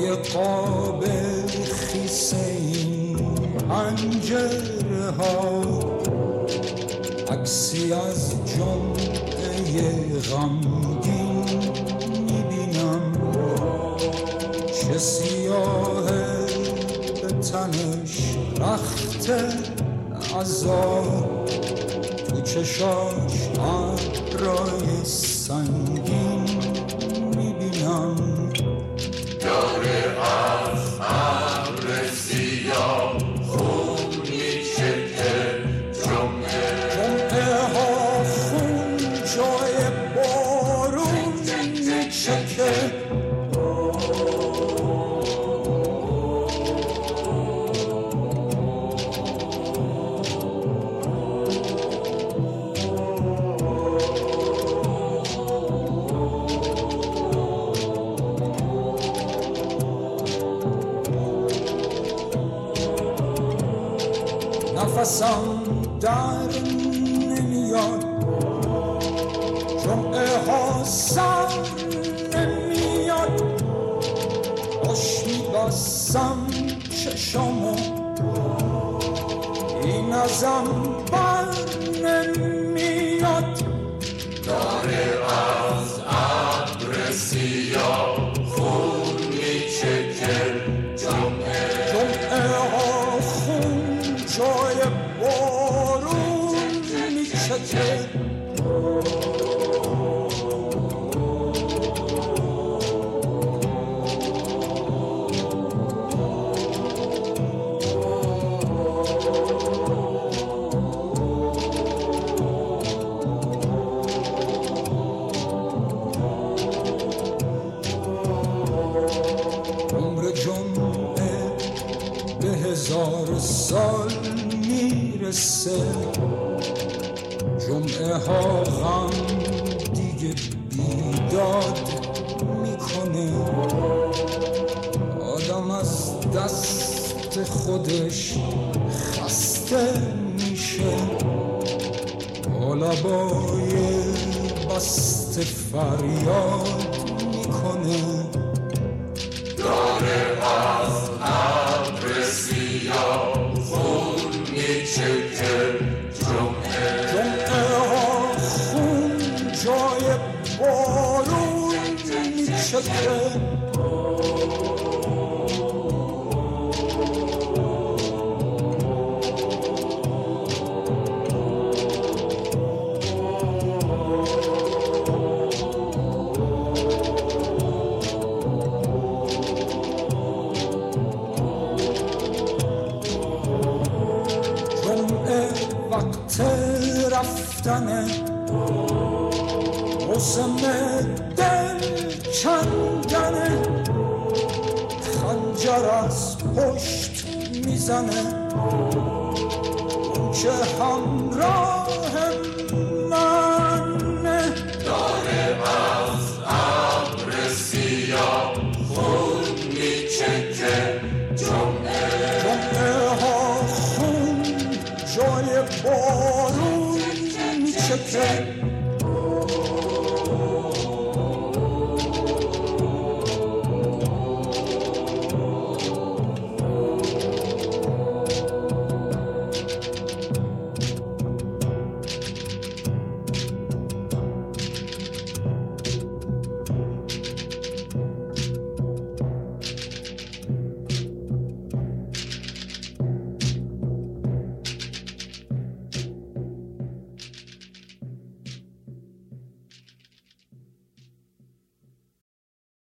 روی قاب خیس این پنجره ها عکسی از جمعه غمگین میبینم، چه سیاهه به تنش رخت عذاب، تو چشاش ابرای سنگین میبینم. داره از ابر سیاه خون میچکه، جمعه ها خون جای بارون میچکه. نفسم در نمیاد، جمعه ها سر نمیاد، خوش میبستم چشامو این ازم بر نمیاد. داره از ابر سیاه خون میچکه، جمعه ها خون جای بارون میچکه. عمر جمعه به 1000 سال میرسه، جمعه ها غم دیگه بیداد میکنه، آدم از دست خودش خسته میشه، با لبای بسته فریاد میکنه. داره از ابر سیاه خون میچکه، جمعه ها خون جای بارون میچکه. وقت رفتنه، موسم دل کندنه، خنجر از پشت میزنه، اون که همراه منه. داره از ابر سیاه خون میچکه، جمعه ها خون جای بارون میچکه.